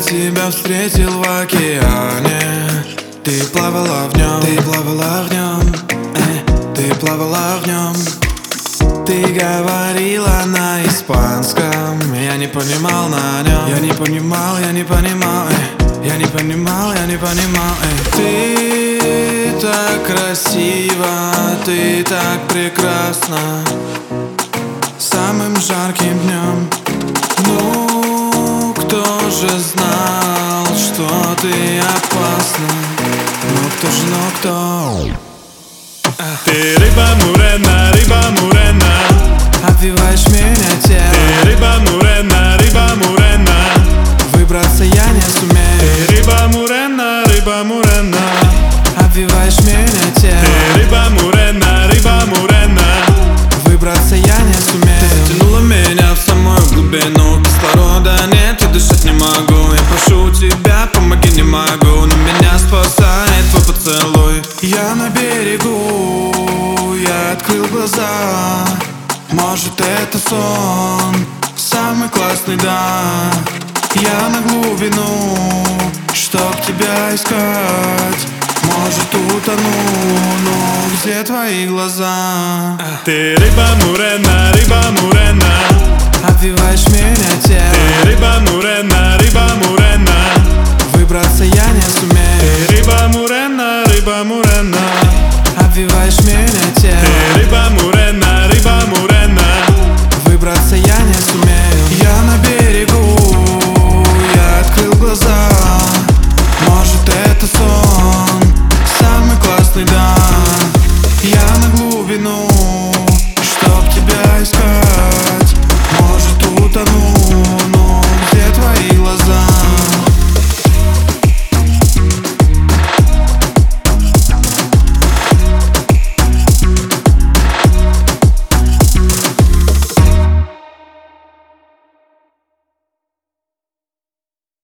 тебя встретил в океане. Ты плавала в нем, ты плавала в нем, ты плавала в нем. Ты говорила на испанском, я не понимал на нем. Я не понимал, я не понимал, я не понимал, я не понимал. Ты так красива, ты так прекрасна. Самым жарким днем. Ну, кто же знал, что ты опасна? Ну кто же, ну кто? Ты рыба мурена, обвиваешь меня телом. ты рыба мурена, Выбраться я не сумею. ты рыба мурена, обвиваешь меня телом. ты рыба мурена, Выбраться я не сумею. Ты затянула меня в самую глубину. Кислорода нет, и дышать не могу. Я прошу тебя, помоги, не могу. Но меня спасает твой поцелуй. Я на берегу, я открыл глаза. Может это сон, самый классный, да. Я на глубину, чтоб тебя искать. Может утону, но где твои глаза? ты рыба мурена, Обвиваешь меня телом. ты рыба мурена, Выбраться я не сумею.